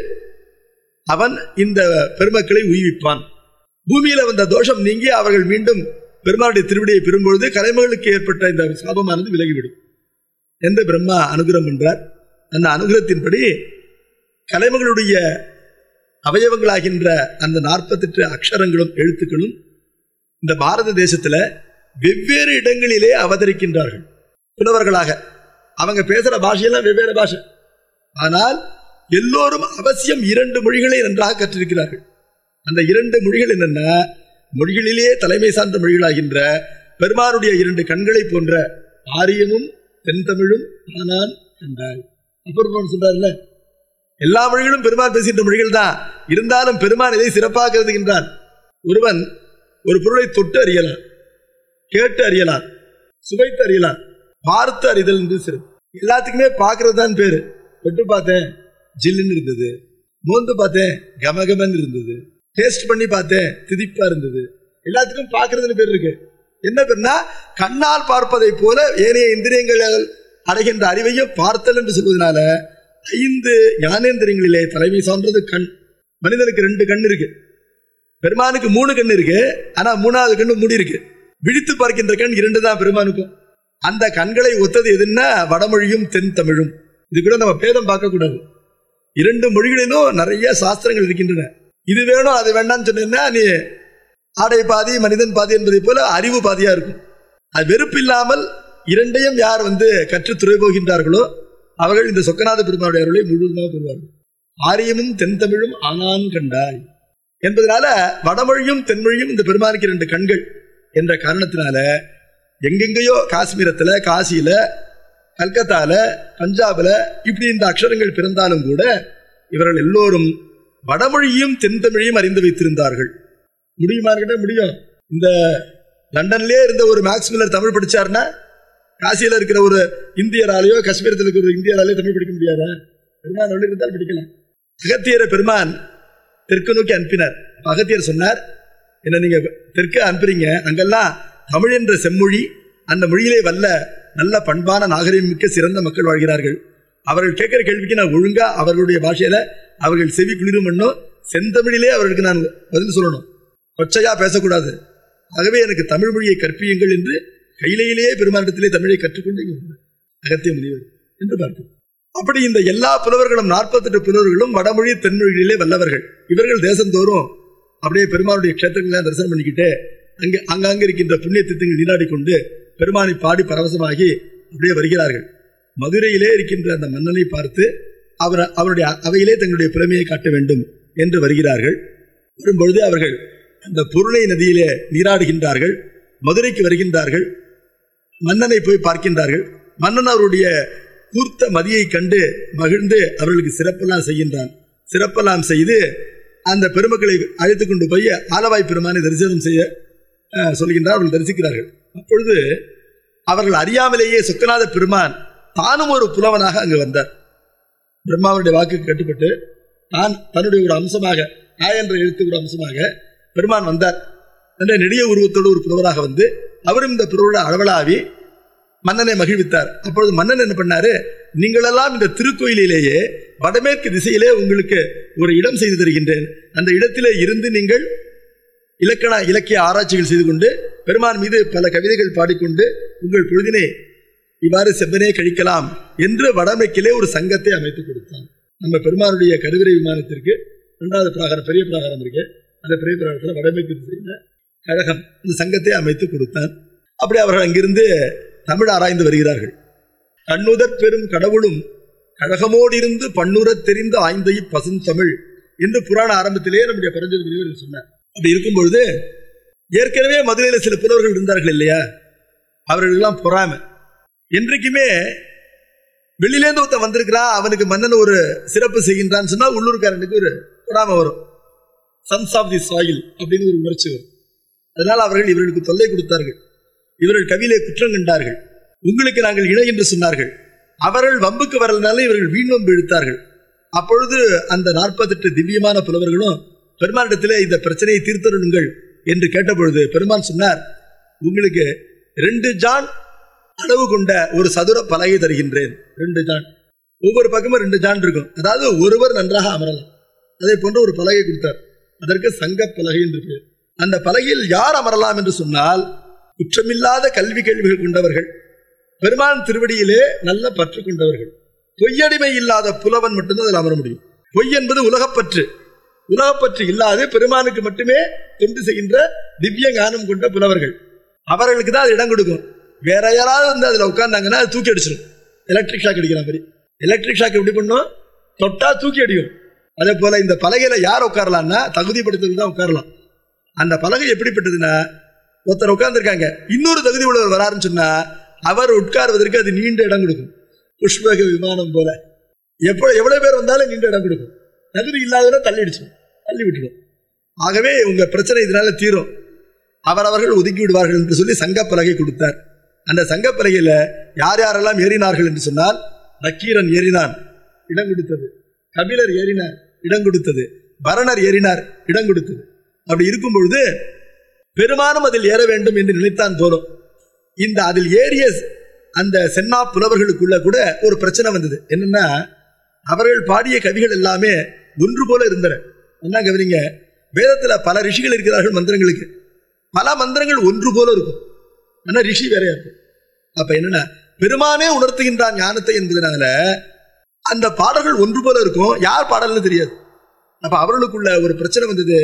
அவன் இந்த பெருமக்களை உய்விப்பான். பூமியில வந்த தோஷம் நீங்கி அவர்கள் மீண்டும் பெருமானுடைய திருவிடியை பெறும்பொழுது கலைமகளுக்கு ஏற்பட்ட இந்த சாபமானது விலகிவிடும் என்று பிரம்மா அனுகிரகம் என்றார். அந்த அனுகிரகத்தின்படி கலைமகளுடைய அவயவங்களாகின்ற அந்த 48 அக்ஷரங்களும் எழுத்துக்களும் இந்த பாரத தேசத்துல வெவ்வேறு இடங்களிலே அவதரிக்கின்றார்கள் புலவர்களாக. அவங்க பேசுற பாஷையெல்லாம் வெவ்வேறு பாஷை, ஆனால் எல்லோரும் அவசியம் 2 மொழிகளை நன்றாக கற்றிருக்கிறார்கள். அந்த 2 மொழிகள் என்னன்னா, மொழிகளிலேயே தலைமை சார்ந்த மொழிகளாகின்ற பெருமானுடைய 2 கண்களை போன்ற ஆரியமும் தென்தமிழும் ஆனான் கண்டாய். அப்புறம் சொல்றாருல்ல, எல்லா மொழிகளும் பெருமான் பேசுகின்ற மொழிகள் தான், இருந்தாலும் பெருமான் இதை சிறப்பாக கருதுகின்றான். ஒருவன் ஒரு பொருளை தொட்டு அறியலாம், கேட்டு அறியலாம், சுவைத்து அறியலாம், பார்த்து அறிதல் என்று சிறப்பு. எல்லாத்துக்குமே பார்க்கறது தான் பேரு. தொட்டு பார்த்தேன் ஜில்லுன்னு இருந்தது, மோந்து பார்த்தேன் கமகமன் இருந்தது, டேஸ்ட் பண்ணி பார்த்தேன் திதிப்பா இருந்தது. எல்லாத்துக்கும் பார்க்கறதுன்னு பேர் இருக்கு. என்ன பேர்னா, கண்ணால் பார்ப்பதை போல ஏனைய இந்திரியங்கள் அடைகின்ற அறிவையும் பார்த்தல் என்று சொல்வதனால 5 ஞானேந்திரியங்களிலே தலைமை சார்ந்தது கண். மனிதனுக்கு 2 கண் இருக்கு, பெருமானுக்கு 3 கண் இருக்கு. ஆனா 3வது கண்ணு மூடி இருக்கு. விழித்து பார்க்கின்ற கண் 2 தான் பெருமானுக்கும். அந்த கண்களை ஒத்தது எதுன்னா வடமொழியும் தென் தமிழும். இது கூட நம்ம பேதம் பார்க்க கூடாது. 2 மொழிகளிலும் நிறைய சாஸ்திரங்கள் இருக்கின்றன. இது வேணும் அது வேண்டாம்னு சொன்னா நீ ஆடை பாதி மனிதன் பாதி என்பதை போல அறிவு பாதியா இருக்கும். அது வெறுப்பு இல்லாமல் இரண்டையும் யார் கற்றுத்துறை போகின்றார்களோ அவர்கள் இந்த சொக்கநாத பெருமானுடைய அருளை முழுவதுமாக பெறுவார்கள். ஆரியமும் தென்தமிழும் ஆனான் கண்டாய் என்பதனால வடமொழியும் தென்மொழியும் இந்த பெருமானுக்கு 2 கண்கள் என்ற காரணத்தினால எங்கெங்கேயோ காஷ்மீரத்துல, காசியில, கல்கத்தால, பஞ்சாபில் இப்படி இந்த அக்ஷரங்கள் பிறந்தாலும் கூட இவர்கள் எல்லோரும் வடமொழியும் தென்தமிழையும் அறிந்து வைத்திருந்தார்கள். முடியுமான்னு முடியும். இந்த லண்டன்லேயே இருந்த ஒரு மேக்ஸ் மில்லர் தமிழ் படிச்சாருன்னா காசியில இருக்கிற ஒரு இந்தியராலேயோ காஷ்மீரத்தில் இருக்கிற ஒரு இந்தியராலேயோ தமிழ் படிக்க முடியாதா? பெருமான் வழி இருந்தால் படிக்கலாம். அகத்தியரை பெருமான் தெற்கு நோக்கி அனுப்பினார். அகத்தியர் சொன்னார், என்ன நீங்க தெற்கு அனுப்புறீங்க, அங்கெல்லாம் தமிழ் என்ற செம்மொழி, அந்த மொழியிலே வல்ல நல்ல பண்பான நாகரிகம் மிக்க சிறந்த மக்கள் வாழ்கிறார்கள். அவர்கள் கேட்கிற கேள்விக்கு நான் ஒழுங்கா அவர்களுடைய பாஷையில அவர்கள் செவி குளிரும் பண்ணும் செந்தமிழிலே அவர்களுக்கு நான் பதில் சொல்லணும், கொச்சையா பேசக்கூடாது. ஆகவே எனக்கு தமிழ் மொழியை கற்பியுங்கள் என்று கையிலேயே பெருமானிடத்திலே தமிழை கற்றுக்கொண்டு அகத்திய முனிவர் என்று பார்க்கிறோம். அப்படி இந்த எல்லா புலவர்களும் 48 புலவர்களும் வடமொழி தென்மொழியிலே வல்லவர்கள். இவர்கள் தேசந்தோறும் அப்படியே பெருமானுடைய கஷேத்திரங்களை தரிசனம் பண்ணிக்கிட்டு அங்காங்க இருக்கின்ற புண்ணிய தீர்த்தங்கள் நீராடி கொண்டு பெருமானை பாடி பரவசமாகி அப்படியே வருகிறார்கள். மதுரையிலே இருக்கின்ற அந்த மன்னனை பார்த்து அவருடைய அவையிலே தங்களுடைய புலமையை காட்ட வேண்டும் என்று வருகிறார்கள். வரும்பொழுது அவர்கள் அந்த பொருளை நதியிலே நீராடுகின்றார்கள். மதுரைக்கு வருகின்றார்கள். மன்னனை போய் பார்க்கின்றார்கள். மன்னன் அவருடைய கூர்த்த மதியை கண்டு மகிழ்ந்து அவர்களுக்கு சிறப்பெல்லாம் செய்கின்றான். சிறப்பெல்லாம் செய்து அந்த பெருமக்களை அழைத்து கொண்டு போய் ஆலவாய் பெருமானை தரிசனம் செய்ய சொல்கின்றார். அவர்கள் தரிசிக்கிறார்கள். அப்பொழுது அவர்கள் அறியாமலேயே சொக்கநாத பெருமான் தானும் ஒரு புலவனாக அங்கு வந்தார். பிரம்மாவுடைய வாக்கு கட்டுப்பட்டு தன்னுடைய ஒரு அம்சமாக, என்ற எழுத்து ஒரு அம்சமாக பெருமான் வந்தார். என்ற நெடிய உருவத்தோடு ஒரு புலவராக வந்து அவரும் இந்த புலவரோட அளவலாவி மன்னனை மகிழ்வித்தார். அப்பொழுது மன்னன் என்ன பண்ணாரு, நீங்களெல்லாம் இந்த திருக்கோயிலேயே வடமேற்கு திசையிலே உங்களுக்கு ஒரு இடம் செய்து தருகின்றேன். அந்த இடத்திலே இருந்து நீங்கள் இலக்கிய ஆராய்ச்சிகள் செய்து கொண்டு பெருமான் மீது பல கவிதைகள் பாடிக்கொண்டு உங்கள் பொழுதினை இவ்வாறு செவ்வனே கழிக்கலாம் என்று வடமேற்கிலே ஒரு சங்கத்தை அமைத்து கொடுத்தான். நம்ம பெருமானுடைய கருவறை விமானத்திற்கு 2வது பிராகாரம், பெரிய பிராகாரம் இருக்கு. அந்த பெரிய பிராகாரத்தில் வடமேற்கு திசையில கழகம் இந்த சங்கத்தை அமைத்து கொடுத்தான். அப்படி அவர்கள் அங்கிருந்து தமிழ் ஆராய்ந்து வருகிறார்கள். கண்ணுதற் பெரும் கடவுளும் கழகமோடு இருந்து பண்ணுறத் தெரிந்து ஆய்ந்தை பசுந்தமிழ் என்று புராண ஆரம்பத்திலேயே நம்முடைய பரஞ்சோதி முனிவர் சொன்னார். அப்படி இருக்கும் பொழுது ஏற்கனவே மதுரையில் சில புலவர்கள் இருந்தார்கள் இல்லையா, அவர்களெல்லாம் பொறாமை. என்றைக்குமே வெளியிலேருந்து ஒருத்தன் வந்திருக்கிறான், அவனுக்கு மன்னன் ஒரு சிறப்பு செய்கின்றான்னு சொன்னா உள்ளூர்காரனுக்கு ஒரு பொறாமை வரும். சன்ஸ் ஆஃப் தி சாயில் அப்படின்னு ஒரு உணர்ச்சி வரும். அதனால் அவர்கள் இவர்களுக்கு தொல்லை கொடுத்தார்கள். இவர்கள் கவியிலே குற்றம் கண்டார்கள். உங்களுக்கு நாங்கள் இணை என்று சொன்னார்கள். அவர்கள் வம்புக்கு வரலனாலும் இவர்கள் வீண்வம்பு இழுத்தார்கள். அப்பொழுது அந்த 48 திவ்யமான புலவர்களும் பெருமானிடத்திலே இந்த பிரச்சனையை தீர்த்தருங்கள் என்று கேட்டபொழுது பெருமான் சொன்னார், உங்களுக்கு 2 ஜான் அளவு கொண்ட ஒரு சதுர பலகை தருகின்றேன். 2 ஜான், ஒவ்வொரு பக்கமும் 2 ஜான் இருக்கும். அதாவது ஒருவர் நன்றாக அமரலாம். அதே போன்ற ஒரு பலகை கொடுத்தார். அதற்கு சங்க பலகை என்று பேர். அந்த பலகையில் யார் அமரலாம் என்று சொன்னால், குற்றமில்லாத கல்வி கேள்விகள் கொண்டவர்கள், பெருமான் திருவடியிலே நல்ல பற்று கொண்டவர்கள், பொய்யடிமை இல்லாத புலவன் மட்டும்தான் அதில் அமர முடியும். பொய் என்பது உலகப்பற்று. உலகப்பற்று இல்லாது பெருமானுக்கு மட்டுமே தொண்டு செய்கின்ற திவ்ய ஞானம் கொண்ட புலவர்கள், அவர்களுக்கு தான் அது இடம் கொடுக்கும். வேற யாராவது அதில் உட்கார்ந்தாங்கன்னா அது தூக்கி அடிச்சிடும். எலக்ட்ரிக் ஷாக் அடிக்கிற மாதிரி. எலக்ட்ரிக் ஷாக் எப்படி பண்ணும், தொட்டா தூக்கி அடிக்கும். அதே போல இந்த பலகையில யார் உட்காரலாம்னா தகுதிப்படுத்துறது தான் உட்காரலாம். அந்த பலகை எப்படிப்பட்டதுன்னா, ஒருத்தர் உட்கார்ந்துருக்காங்க, இன்னொரு தகுதி உள்ளவர் வராருன்னு சொன்னா அவர் உட்கார்வதற்கு அது நீண்ட இடம் கொடுக்கும். புஷ்பக விமானம் போல எவ்வளவு பேர் வந்தாலும் நீண்ட இடம் கொடுக்கும். தகுதி இல்லாதவரை தள்ளி விட்டுடும். ஆகவே உங்க பிரச்சனை இதனால தீரும், அவர்கள் ஒதுக்கி விடுவார்கள் என்று சொல்லி சங்கப்பலகை கொடுத்தார். அந்த சங்கப்பலகையில யார் யாரெல்லாம் ஏறினார்கள் என்று சொன்னால், நக்கீரன் ஏறினான், இடம் கொடுத்தது. கபிலர் ஏறினார், இடம் கொடுத்தது. பரணர் ஏறினார், இடம் கொடுத்தது. அப்படி இருக்கும் பொழுது பெருமானும் அதில் ஏற வேண்டும் என்று நினைத்தான் போலும். இந்த அதில் ஏறிய அந்த சென்னா புலவர்களுக்குள்ள கூட ஒரு பிரச்சனை வந்தது. என்னன்னா, அவர்கள் பாடிய கவிகள் எல்லாமே ஒன்று போல இருந்தன. என்ன கவனிங்க, வேதத்துல பல ரிஷிகள் இருக்கிறார்கள் மந்திரங்களுக்கு. பல மந்திரங்கள் ஒன்று போல இருக்கும், ஆனா ரிஷி வேறையா இருக்கும். அப்ப என்னன்னா, பெருமானே உணர்த்துகின்றான் ஞானத்தை என்பதனால அந்த பாடல்கள் ஒன்று போல இருக்கும், யார் பாடல்னு தெரியாது. அப்ப அவர்களுக்குள்ள ஒரு பிரச்சனை வந்தது.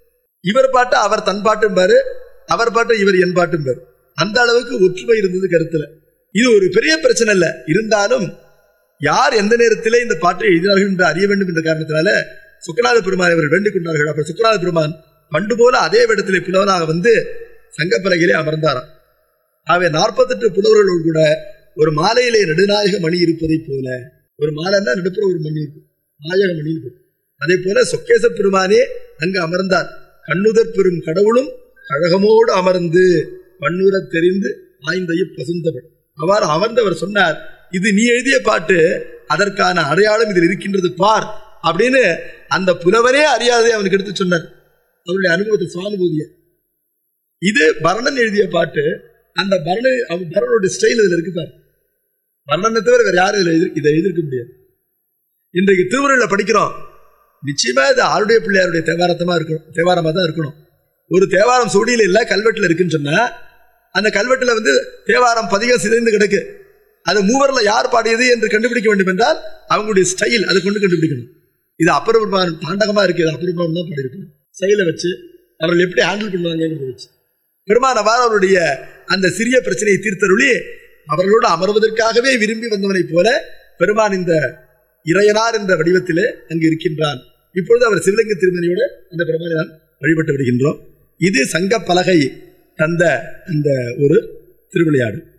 இவர் பாட்டு அவர் தன் பாட்டும் பாரு, அவர் பாட்டு இவர் என் பாட்டும் பாரு. அந்த அளவுக்கு ஒற்றுமை இருந்தது கருத்துல. இது ஒரு பெரிய பிரச்சனை இல்ல. இருந்தாலும் யார் எந்த நேரத்திலே இந்த பாட்டை எழுதினார்கள் என்று அறிய வேண்டும் என்ற காரணத்தினால சுக்கநாத பெருமான் அவர்கள் வேண்டிக் கொண்டார்கள். அப்ப சுக்கநாத பெருமான் பண்டு போல அதே இடத்திலே புலவனாக வந்து சங்கப்பலகையிலே அமர்ந்தாராம். ஆகவே 48 புலவர்களோடு கூட ஒரு மாலையிலே நடுநாயக மணி இருப்பதை போல, ஒரு மாலைன்னா நடுப்புற ஒரு மணி இருக்கும், நாயக மணி இருக்கும். அதே போல சொக்கேச பெருமானே அங்கு அமர்ந்தார். கண்ணுதற் பெரும் கடவுளும் கழகமோடு அமர்ந்து பன்னுர தெரிந்து ஆய்ந்தைய பசுந்தவள். அவ்வாறு அமர்ந்தவர் சொன்னார், இது நீ எழுதிய பாட்டு, அதற்கான அடையாளம் இதில் இருக்கின்றது பார் அப்படின்னு அந்த புலவரே அறியாதே அவனுக்கு எடுத்து சொன்னார். அவருடைய அனுபவத்தை சுவானுபூதிய. இது பரணன் எழுதிய பாட்டு. அந்த பரணனுடைய ஸ்டைல் இதுல இருக்குப்பார். பரணனை தவிர வேற யாரும் இதை எதிர்க்க முடியாது. இன்றைக்கு திருமுறையில படிக்கிறோம், நிச்சயமா இது ஆளுடைய பிள்ளையாருடைய தேவாரமா தான் இருக்கணும். ஒரு தேவாரம் சுவடியில இல்ல கல்வெட்டுல இருக்குன்னு சொன்னா அந்த கல்வெட்டுல வந்து தேவாரம் பதிகம் சிதைந்து கிடக்கு. அது மூவர்ல யார் பாடியது என்று கண்டுபிடிக்க வேண்டும் என்றால் அவங்களுடைய ஸ்டைல் அதை கொண்டு கண்டுபிடிக்கணும். இது அப்பர் பெருமான் தாண்டகமா இருக்கு, அப்பர் பெருமான் தான் பாடியிருக்கணும். ஸ்டைலை வச்சு அவர்கள் எப்படி ஹேண்டில் பண்ணுவாங்க வச்சு பெருமான் அவ்வாறு அவருடைய அந்த சிறிய பிரச்சனையை தீர்த்தருளி அவர்களோடு அமர்வதற்காகவே விரும்பி வந்தவனை போல பெருமான் இந்த இறையனார் என்ற வடிவத்திலே அங்கு இருக்கின்றான். இப்பொழுது அவர் சிவலிங்க திருமணியோடு அந்த பெருமானை நாம் வழிபட்டு வருகின்றோம். இது சங்க பலகை தந்த அந்த ஒரு திருவிளையாடு.